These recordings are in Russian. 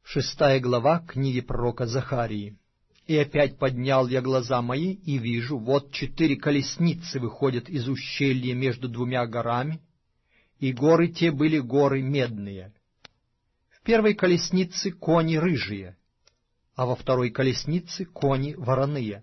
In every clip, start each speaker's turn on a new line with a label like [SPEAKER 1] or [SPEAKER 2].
[SPEAKER 1] 6 глава книги пророка Захарии. «И опять поднял я глаза мои, и вижу, вот 4 колесницы выходят из ущелья между 2 горами, и горы те были горы медные. В первой колеснице кони рыжие, а во второй колеснице кони вороные.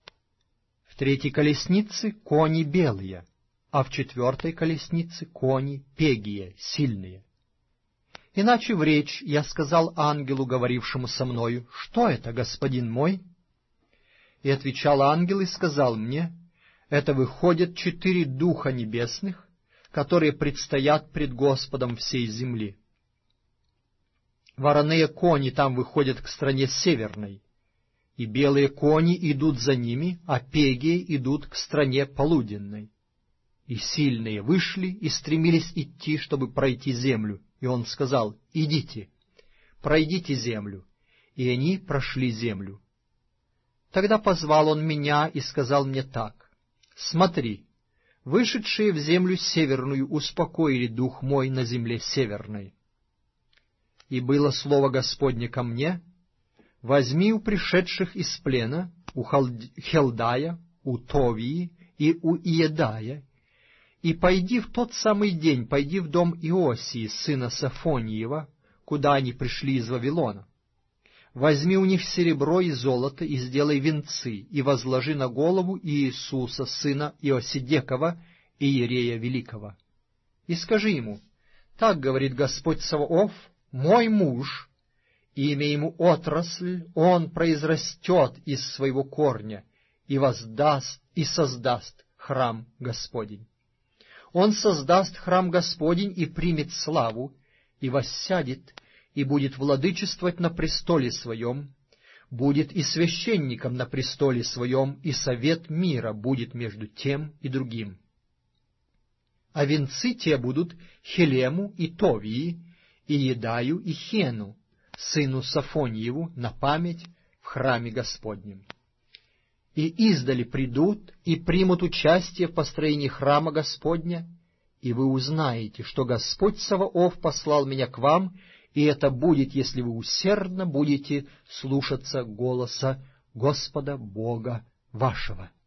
[SPEAKER 1] В 3 колеснице кони белые, а в 4 колеснице кони пегие, сильные. Иначе в речь я сказал ангелу, говорившему со мною: «Что это, господин мой?» И отвечал ангел и сказал мне: «Это выходят 4 духа небесных, которые предстоят пред Господом всей земли. Вороные кони там выходят к стране северной, и белые кони идут за ними, а пегие идут к стране полуденной. И сильные вышли и стремились идти, чтобы пройти землю. И он сказал: идите, пройдите землю. И они прошли землю. Тогда позвал он меня и сказал мне так: смотри, вышедшие в землю северную успокоили дух мой на земле северной. И было слово Господне ко мне: возьми у пришедших из плена, у Хелдая, у Товии и у Иедая, и пойди в тот самый день, пойди в дом Иосии, сына Сафониева, куда они пришли из Вавилона. Возьми у них серебро и золото, и сделай венцы, и возложи на голову Иисуса, сына Иосидекова, иерея великого. И скажи ему: так говорит Господь Саваоф, мой муж, имя ему отрасль, он произрастет из своего корня, и воздаст, и создаст храм Господень. Он создаст храм Господень и примет славу, и воссядет, и будет владычествовать на престоле своем, будет и священником на престоле своем, и совет мира будет между тем и другим. А венцы те будут Хелему и Товии, и Едаю и Хену, сыну Сафониеву, на память в храме Господнем. И издали придут и примут участие в построении храма Господня, и вы узнаете, что Господь Саваоф послал меня к вам, и это будет, если вы усердно будете слушаться голоса Господа Бога вашего».